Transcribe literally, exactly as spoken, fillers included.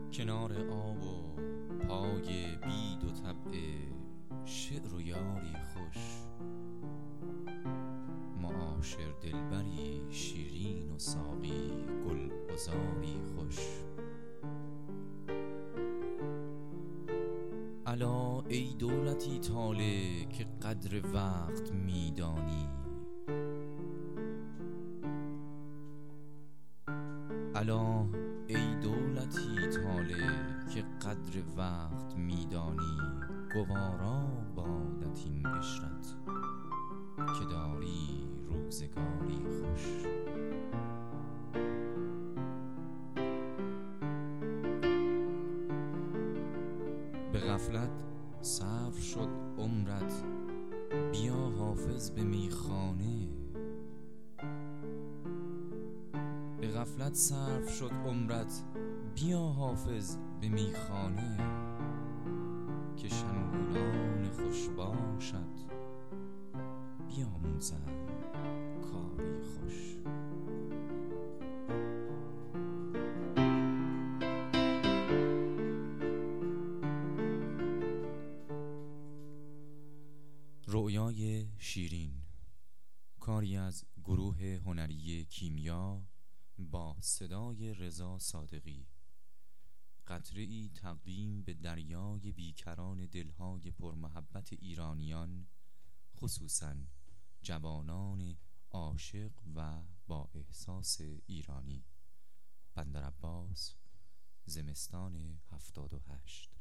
کنار آب و پای بید و طبع شعر و یاری خوش، معاشر دلبری شیرین و ساقی گلعذاری خوش. الا ای دولتی طالع که قدر وقت میدانی، الا ای دولتی طالع که قدر وقت میدانی، گوارا بادت این عشرت که داری روزگاری خوش. به غفلت صرف شد عمرت، بیا حافظ به میخانه. به غفلت صرف شد عمرت، بیا حافظ به میخانه. که شنگولان خوش باشد بیاموزند کاری خوش. رؤیای شیرین، کاری از گروه هنری کیمیا با صدای رضا صادقی. قطره‌ای تقدیم به دریای بیکران دلهای پرمحبت ایرانیان، خصوصاً جوانان عاشق و با احساس ایرانی. بندر عباس، زمستان هفتاد و هشت.